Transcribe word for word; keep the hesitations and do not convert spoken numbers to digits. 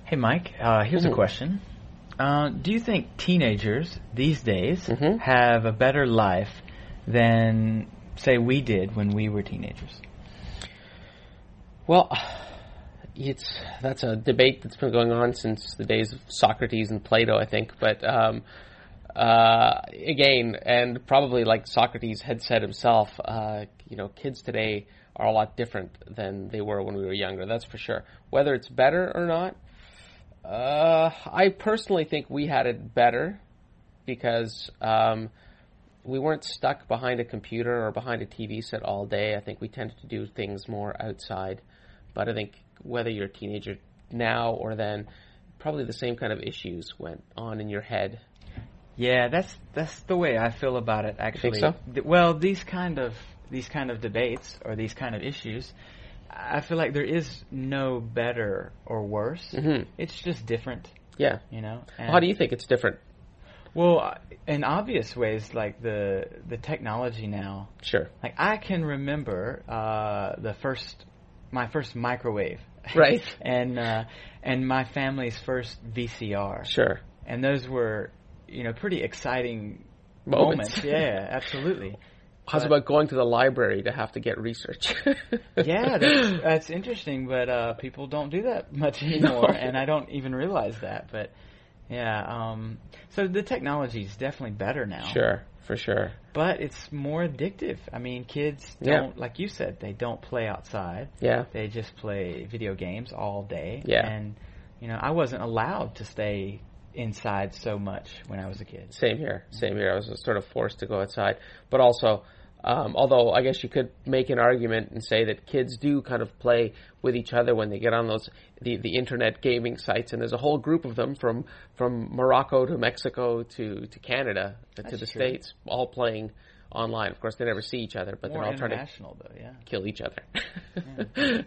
Hey, Mike, uh, here's Mhm. a question. Uh, do you think teenagers these days Mhm. have a better life than, say, we did when we were teenagers? Well, it's that's a debate that's been going on since the days of Socrates and Plato, I think. But um, uh, again, and probably like Socrates had said himself, uh, you know, kids today are a lot different than they were when we were younger. That's for sure. Whether it's better or not, uh, I personally think we had it better because um, we weren't stuck behind a computer or behind a T V set all day. I think we tended to do things more outside. But I think whether you're a teenager now or then, probably the same kind of issues went on in your head. Yeah, that's that's the way I feel about it. Actually, so? Th- well, these kind of these kind of debates or these kind of issues, I feel like there is no better or worse. hmm It's just different, Yeah. you know. Well, how do you think it's different? Well, uh, in obvious ways, like the the technology now. Sure. Like I can remember uh, the first, my first microwave, Right. and uh, and my family's first V C R, Sure. and those were, you know, pretty exciting Moments. moments. Yeah, absolutely. How's But- about going to the library to have to get research? Yeah, that's that's interesting, but uh, people don't do that much anymore, No. and I don't even realize that. But yeah, um, so the technology is definitely better now. Sure, for sure. But it's more addictive. I mean, kids Yeah. don't, like you said, they don't play outside. Yeah. They just play video games all day. Yeah. And, you know, I wasn't allowed to stay inside so much when I was a kid. Same here. Same here. I was sort of forced to go outside. But also, um, although I guess you could make an argument and say that kids do kind of play with each other when they get on those the, the internet gaming sites, and there's a whole group of them from, from Morocco to Mexico to, to Canada to That's the true. States, all playing online. Of course, they never see each other, but More they're all trying to international, though, yeah. kill each other. Yeah.